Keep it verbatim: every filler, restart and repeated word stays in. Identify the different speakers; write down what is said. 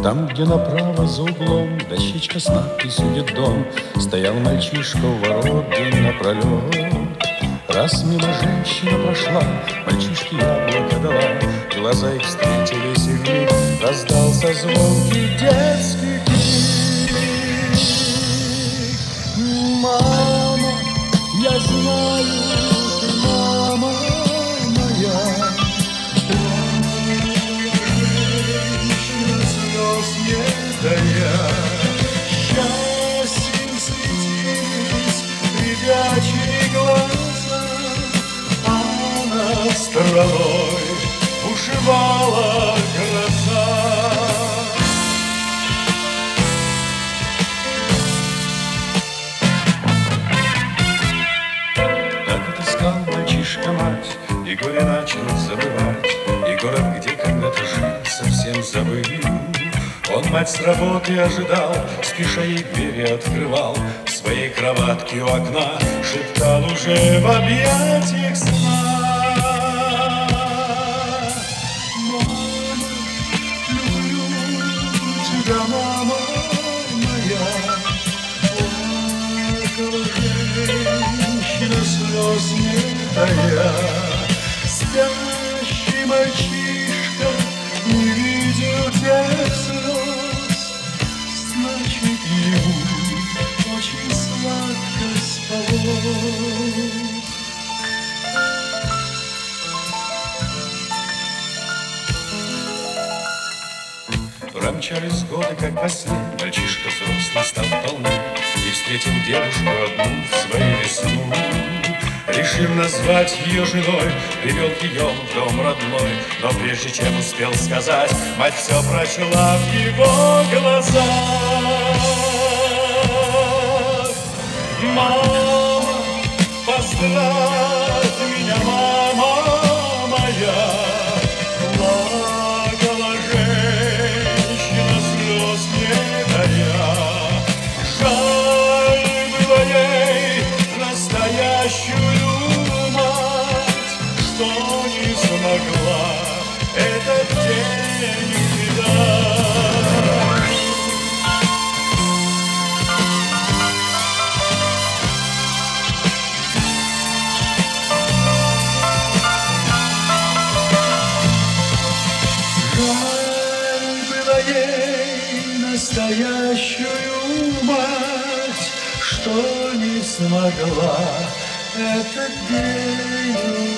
Speaker 1: Там, где направо за углом дощечка с надписью «Детдом», стоял мальчишка у ворот день напролет. Раз мимо женщина прошла, мальчишке яблоко дала, глаза их встретились, и вмиг раздался звонкий детский крик. Мама, я знаю, ты мама моя. Счастьем светились ребячьи глаза, а над страной бушевала гроза. Так отыскал мальчишка мать, и горе начал забывать, и город, где когда-то жил, совсем забыл. Он мать с работы ожидал, спеша ей двери открывал, в своей кроватке у окна шептал уже в объятиях сна. Мама, люблю тебя, мама моя. Плакала женщина, слез не тая. Спящий мальчишка не видел тех слез, значит, ему очень сладко спалось. Промчались годы, как во сне, мальчишка взрослый стал вполне, и встретил девушку одну в свою весну. Решив назвать ее женой, привел ее в дом родной, но прежде чем успел сказать, мать все прочла в его глазах. Мама, поздравь меня, мама моя. Плакала женщина, слез не тая. Жаль было ей настоящую мать, что не смогла этот день увидать. Жаль было ей настоящую мать, что не смогла этот день